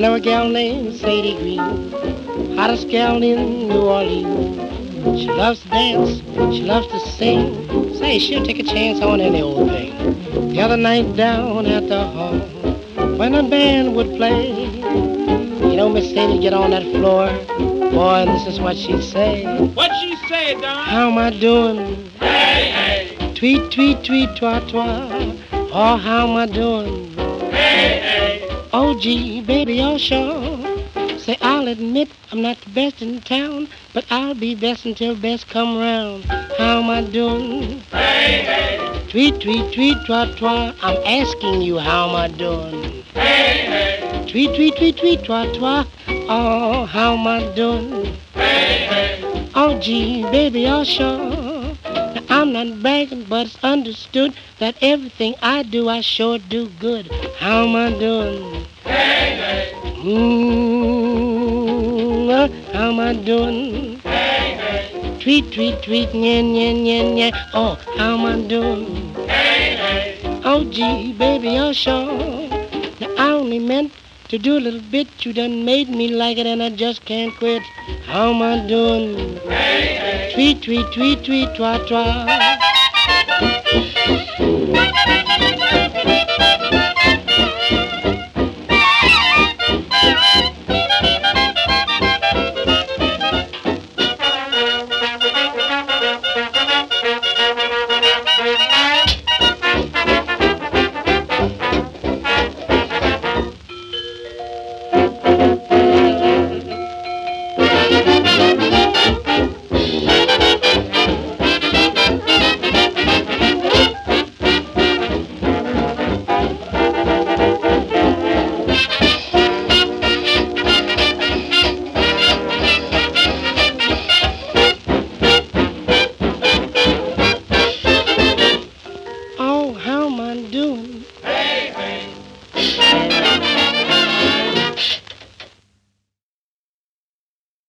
know a gal named Sadie Green, hottest gal in New Orleans. She loves to dance, she loves to sing. Say, she'll take a chance on any old thing. The other night down at the hall, when a band would play, you know, Miss Sadie get on that floor. Boy, this is what she'd say. What she say, Don? How am I doing? Hey, hey. Tweet, tweet, tweet, twa, twa. Oh, how am I doing? Hey, hey. Oh, gee, baby, oh, sure. Say, I'll admit I'm not the best in town, but I'll be best until best come round. How am I doing? Hey, hey. Tweet, tweet, tweet, twa, twa. I'm asking you, how am I doing? Hey, hey. Tweet, tweet, tweet, tweet, twa, twa. Oh, how am I doing? Hey, hey. Oh, gee, baby, oh, sure. Now, I'm not bragging, but it's understood that everything I do, I sure do good. How am I doing? Hey, hey. How am I doing? Hey, hey. Tweet, tweet, tweet, nya, nya, nya, nya. Oh, how am I doing? Hey, hey. Oh, gee, baby, oh, sure. Now, I only meant to do a little bit. You done made me like it, and I just can't quit. How am I doing? Hey, hey. Tweet, tweet, tweet, tweet, twa, twa.